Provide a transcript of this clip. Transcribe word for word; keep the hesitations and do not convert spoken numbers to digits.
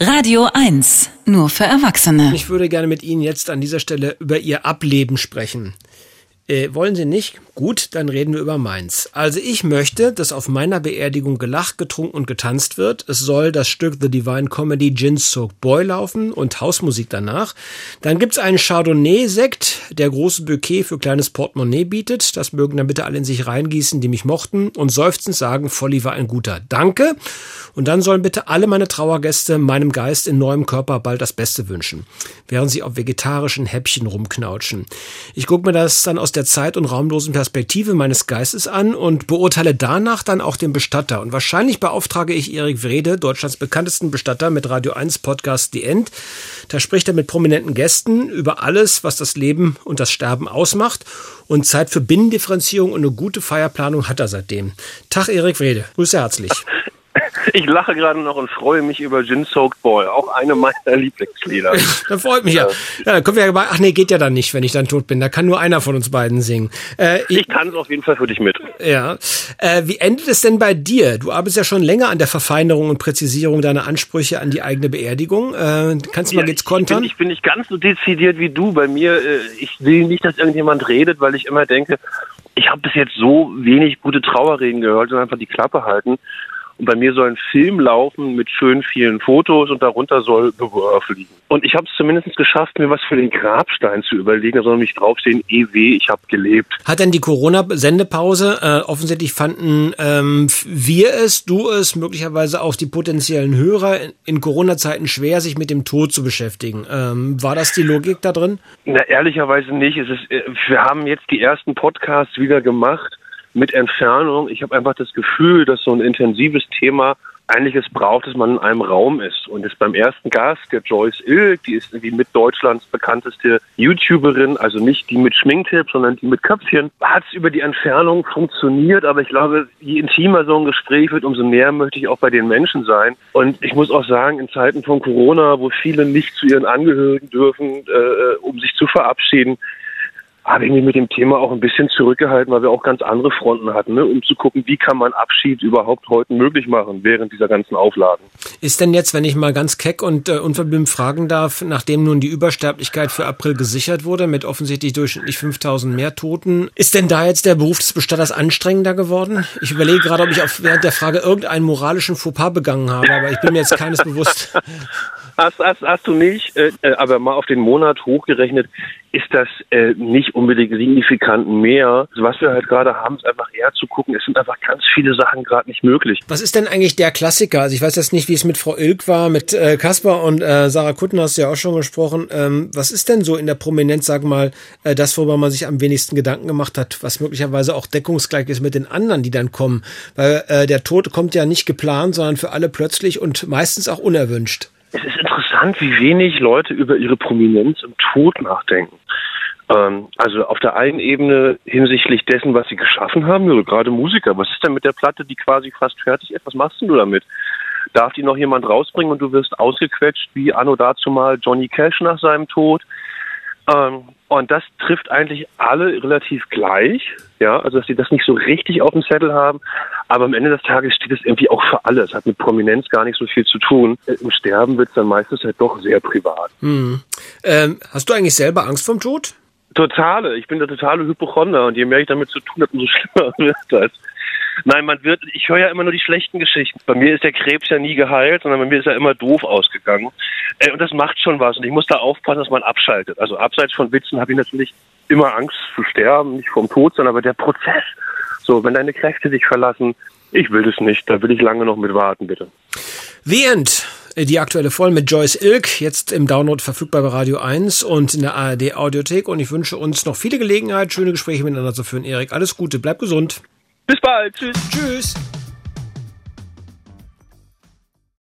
Radio eins, nur für Erwachsene. Ich würde gerne mit Ihnen jetzt an dieser Stelle über Ihr Ableben sprechen. Äh, wollen Sie nicht? Gut, dann reden wir über meins. Also ich möchte, dass auf meiner Beerdigung gelacht, getrunken und getanzt wird. Es soll das Stück The Divine Comedy Gin Soaked Boy laufen und Hausmusik danach. Dann gibt's einen Chardonnay-Sekt, der große Bouquet für kleines Portemonnaie bietet. Das mögen dann bitte alle in sich reingießen, die mich mochten und seufzend sagen, Volli war ein guter Danke. Und dann sollen bitte alle meine Trauergäste meinem Geist in neuem Körper bald das Beste wünschen, während sie auf vegetarischen Häppchen rumknautschen. Ich gucke mir das dann aus der zeit- und raumlosen Perspektive meines Geistes an und beurteile danach dann auch den Bestatter. Und wahrscheinlich beauftrage ich Erik Wrede, Deutschlands bekanntesten Bestatter, mit Radio eins Podcast The End. Da spricht er mit prominenten Gästen über alles, was das Leben und das Sterben ausmacht. Und Zeit für Binnendifferenzierung und eine gute Feierplanung hat er seitdem. Tag, Erik Wrede. Grüße herzlich. Ich lache gerade noch und freue mich über Gin Soaked Boy, auch eine meiner Lieblingslieder. Das freut mich ja. Ja, dann können wir ja bei, ach nee, geht ja dann nicht, wenn ich dann tot bin. Da kann nur einer von uns beiden singen. Äh, ich ich tanze auf jeden Fall für dich mit. Ja. Äh, wie endet es denn bei dir? Du arbeitest ja schon länger an der Verfeinerung und Präzisierung deiner Ansprüche an die eigene Beerdigung. Äh, kannst du ja, mal jetzt kontern? Ich bin, ich bin nicht ganz so dezidiert wie du. Bei mir, äh, ich will nicht, dass irgendjemand redet, weil ich immer denke, ich habe bis jetzt so wenig gute Trauerreden gehört und einfach die Klappe halten. Und bei mir soll ein Film laufen mit schön vielen Fotos und darunter soll The Worth liegen. Und ich habe es zumindest geschafft, mir was für den Grabstein zu überlegen. Da soll nämlich draufstehen, E W, ich habe gelebt. Hat denn die Corona-Sendepause, äh, offensichtlich fanden ähm, wir es, du es, möglicherweise auch die potenziellen Hörer in, in Corona-Zeiten schwer, sich mit dem Tod zu beschäftigen. Ähm, war das die Logik da drin? Na, ehrlicherweise nicht. Es ist, wir haben jetzt die ersten Podcasts wieder gemacht mit Entfernung. Ich habe einfach das Gefühl, dass so ein intensives Thema eigentlich es braucht, dass man in einem Raum ist. Und jetzt beim ersten Gast, der Joyce Ilk, die ist irgendwie mit Deutschlands bekannteste YouTuberin, also nicht die mit Schminktipps, sondern die mit Köpfchen, hat es über die Entfernung funktioniert. Aber ich glaube, je intimer so ein Gespräch wird, umso näher möchte ich auch bei den Menschen sein. Und ich muss auch sagen, in Zeiten von Corona, wo viele nicht zu ihren Angehörigen dürfen, äh, um sich zu verabschieden, habe ich mich mit dem Thema auch ein bisschen zurückgehalten, weil wir auch ganz andere Fronten hatten, ne? Um zu gucken, wie kann man Abschied überhaupt heute möglich machen während dieser ganzen Auflagen. Ist denn jetzt, wenn ich mal ganz keck und äh, unverblümt fragen darf, nachdem nun die Übersterblichkeit für April gesichert wurde, mit offensichtlich durchschnittlich fünftausend mehr Toten, ist denn da jetzt der Beruf des Bestatters anstrengender geworden? Ich überlege gerade, ob ich auf, während der Frage irgendeinen moralischen Fauxpas begangen habe, aber ich bin mir jetzt keines bewusst. Hast, hast, hast du nicht, äh, aber mal auf den Monat hochgerechnet, ist das äh, nicht unbedingt signifikant mehr. Also was wir halt gerade haben, ist einfach eher zu gucken, es sind einfach ganz viele Sachen gerade nicht möglich. Was ist denn eigentlich der Klassiker? Also ich weiß jetzt nicht, wie es mit Frau Ilk war, mit äh, Kaspar und äh, Sarah Kuttner hast du ja auch schon gesprochen. Ähm, was ist denn so in der Prominenz, sag mal, äh, das, worüber man sich am wenigsten Gedanken gemacht hat, was möglicherweise auch deckungsgleich ist mit den anderen, die dann kommen? Weil äh, der Tod kommt ja nicht geplant, sondern für alle plötzlich und meistens auch unerwünscht. Es ist interessant, wie wenig Leute über ihre Prominenz im Tod nachdenken. Ähm, also auf der einen Ebene hinsichtlich dessen, was sie geschaffen haben, also gerade Musiker. Was ist denn mit der Platte, die quasi fast fertig ist? Was machst denn du damit? Darf die noch jemand rausbringen und du wirst ausgequetscht wie anno dazumal Johnny Cash nach seinem Tod? Ähm, und das trifft eigentlich alle relativ gleich, ja, also dass sie das nicht so richtig auf dem Zettel haben, aber am Ende des Tages steht es irgendwie auch für alle. Es hat mit Prominenz gar nicht so viel zu tun. Im Sterben wird es dann meistens halt doch sehr privat. Hm. Ähm, hast du eigentlich selber Angst vorm Tod? Totale. Ich bin der totale Hypochonder und je mehr ich damit zu tun habe, umso schlimmer wird das. Nein, man wird, ich höre ja immer nur die schlechten Geschichten. Bei mir ist der Krebs ja nie geheilt, sondern bei mir ist er immer doof ausgegangen. Äh, und das macht schon was. Und ich muss da aufpassen, dass man abschaltet. Also abseits von Witzen habe ich natürlich immer Angst zu sterben, nicht vom Tod, sondern aber der Prozess. So, wenn deine Kräfte dich verlassen, ich will das nicht, da will ich lange noch mit warten, bitte. The End. Die aktuelle Folge mit Joyce Ilk, jetzt im Download verfügbar bei Radio eins und in der A R D Audiothek. Und ich wünsche uns noch viele Gelegenheit, schöne Gespräche miteinander zu führen. Erik, alles Gute, bleib gesund. Bis bald, tschüss. Tschüss.